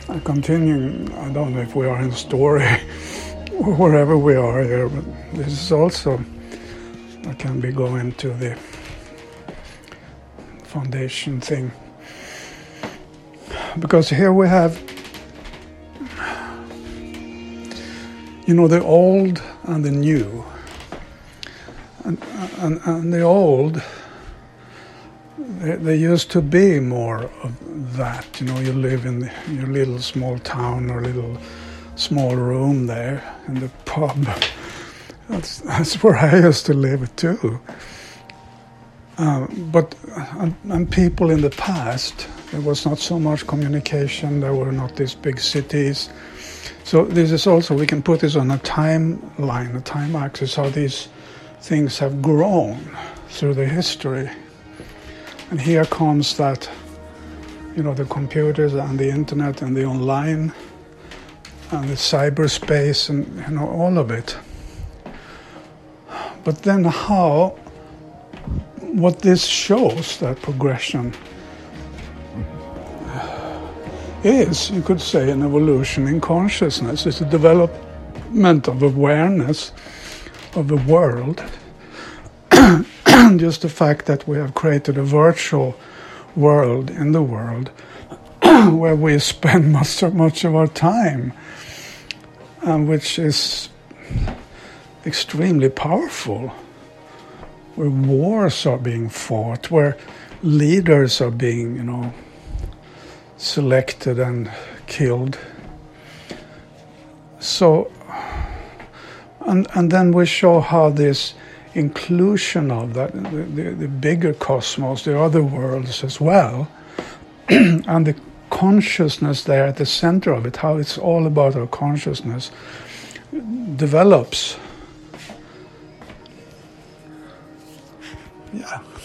Continuing, I don't know if we are in story or wherever we are here, but this is also, I can be going to the foundation thing. Because here we have, the old and the new. And the old, there used to be more of that. You live in your little small town or little small room there in the pub. That's where I used to live too. But people in the past, there was not so much communication. There were not these big cities. So this is also, we can put this on a timeline, a time axis, how these things have grown through the history. And here comes that, the computers and the internet and the online and the cyberspace and, all of it. But then what this shows, that progression, is, you could say, an evolution in consciousness. It's a development of awareness of the world. Just the fact that we have created a virtual world in the world where we spend much of our time, which is extremely powerful, where wars are being fought, where leaders are being, selected and killed. So, and then we show how this inclusion of that, the bigger cosmos, the other worlds as well, and the consciousness there at the center of it, how it's all about our consciousness, develops. Yeah.